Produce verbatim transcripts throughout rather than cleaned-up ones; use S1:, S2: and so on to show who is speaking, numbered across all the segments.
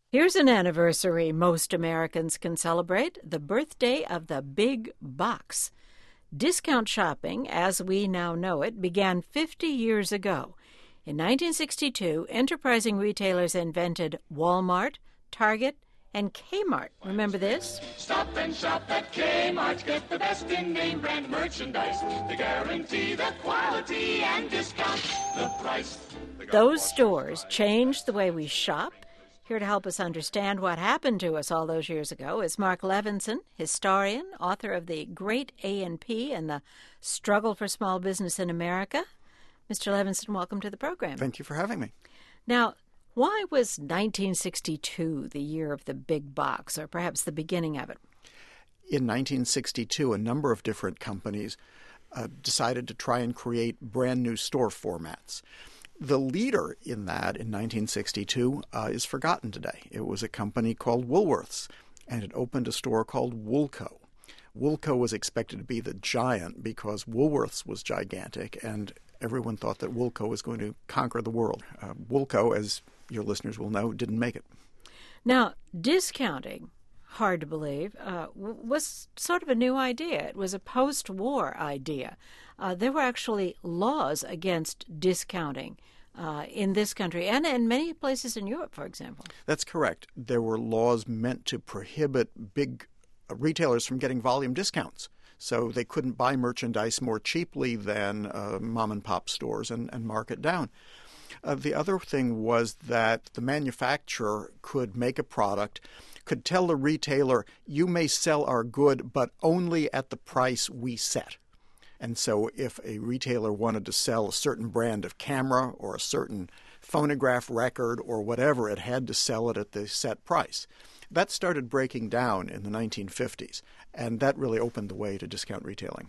S1: Here's an anniversary most Americans can celebrate, the birthday of the big box. Discount shopping, as we now know it, began fifty years ago. In nineteen sixty-two, enterprising retailers invented Walmart, Target, and Kmart. Remember this?
S2: Stop and shop at Kmart. Get the best in name brand merchandise. They guarantee the quality and discount the price.
S1: Those stores changed the way we shop. Here to help us understand what happened to us all those years ago is Mark Levinson, historian, author of The Great A and P and the Struggle for Small Business in America. Mister Levinson, welcome to the program.
S3: Thank you for having me.
S1: Now, why was nineteen sixty-two the year of the big box, or perhaps the beginning of it?
S3: In nineteen sixty-two, a number of different companies uh, decided to try and create brand new store formats. The leader in that in nineteen sixty-two uh, is forgotten today. It was a company called Woolworths, and it opened a store called Woolco. Woolco was expected to be the giant because Woolworths was gigantic, and everyone thought that Woolco was going to conquer the world. Uh, Woolco, as your listeners will know, didn't make it.
S1: Now, discounting, hard to believe, uh, was sort of a new idea. It was a post-war idea. Uh, there were actually laws against discounting uh, in this country and in many places in Europe, for example.
S3: That's correct. There were laws meant to prohibit big uh, retailers from getting volume discounts. So they couldn't buy merchandise more cheaply than uh, mom-and-pop stores and, and mark it down. Uh, the other thing was that the manufacturer could make a product, could tell the retailer, you may sell our good, but only at the price we set. And so if a retailer wanted to sell a certain brand of camera or a certain phonograph record or whatever, it had to sell it at the set price. That started breaking down in the nineteen fifties, and that really opened the way to discount retailing.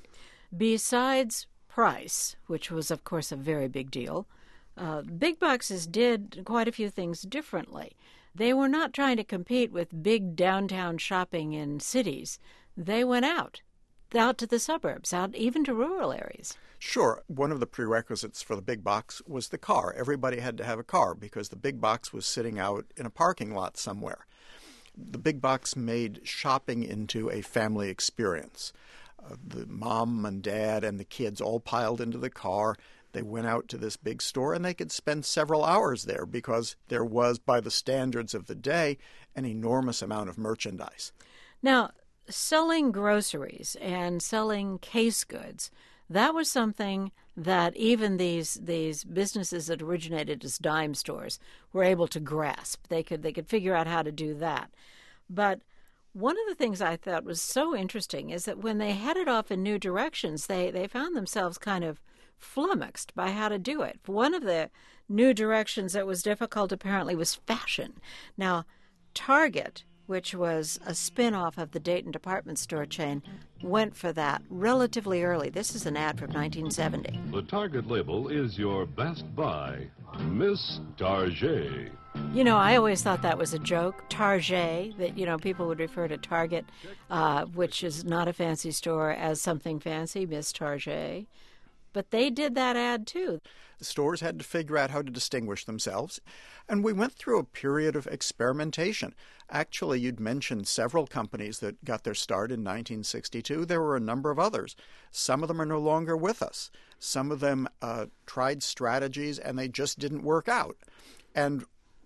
S1: Besides price, which was, of course, a very big deal, uh, big boxes did quite a few things differently. They were not trying to compete with big downtown shopping in cities. They went out, out to the suburbs, out even to rural areas.
S3: Sure. One of the prerequisites for the big box was the car. Everybody had to have a car because the big box was sitting out in a parking lot somewhere. The big box made shopping into a family experience. Uh, the mom and dad and the kids all piled into the car. They went out to this big store, and they could spend several hours there because there was, by the standards of the day, an enormous amount of merchandise.
S1: Now, selling groceries and selling case goods, that was something that even these these businesses that originated as dime stores were able to grasp. They could they could figure out how to do that. But one of the things I thought was so interesting is that when they headed off in new directions, they, they found themselves kind of flummoxed by how to do it. One of the new directions that was difficult apparently was fashion. Now, Target, which was a spin-off of the Dayton department store chain, went for that relatively early. This is an ad from nineteen seventy.
S4: The Target label is your best buy. Miss Target.
S1: You know, I always thought that was a joke, Target, that, you know, people would refer to Target, uh, which is not a fancy store, as something fancy, Miss Target. But they did that ad, too.
S3: The stores had to figure out how to distinguish themselves, and we went through a period of experimentation. Actually, you'd mentioned several companies that got their start in nineteen sixty-two. There were a number of others. Some of them are no longer with us. Some of them uh, tried strategies, and they just didn't work out. And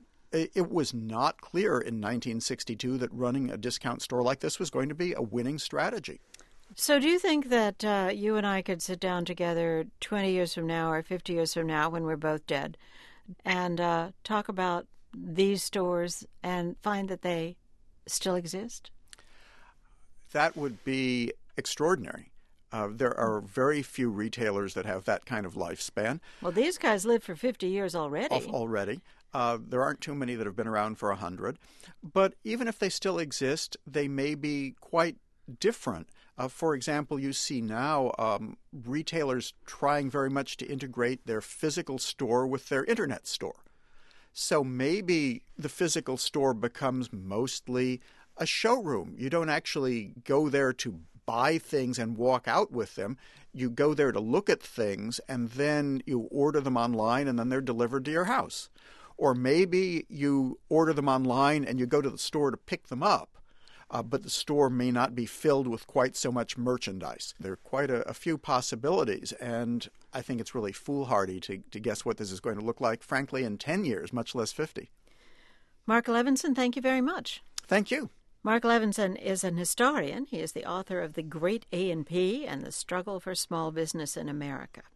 S3: it was not clear in nineteen sixty-two that running a discount store like this was going to be a winning strategy.
S1: So do you think that uh, you and I could sit down together twenty years from now or fifty years from now when we're both dead and uh, talk about these stores and find that they still exist?
S3: That would be extraordinary. Uh, there are very few retailers that have that kind of lifespan.
S1: Well, these guys lived for fifty years already.
S3: Already. Uh, there aren't too many that have been around for one hundred. But even if they still exist, they may be quite different. Uh, for example, you see now um, retailers trying very much to integrate their physical store with their internet store. So maybe the physical store becomes mostly a showroom. You don't actually go there to buy things and walk out with them. You go there to look at things, and then you order them online, and then they're delivered to your house. Or maybe you order them online and you go to the store to pick them up, uh, but the store may not be filled with quite so much merchandise. There are quite a, a few possibilities, and I think it's really foolhardy to, to guess what this is going to look like, frankly, in ten years, much less fifty.
S1: Mark Levinson, thank you very much.
S3: Thank you.
S1: Mark Levinson is an historian. He is the author of The Great A and P and the Struggle for Small Business in America.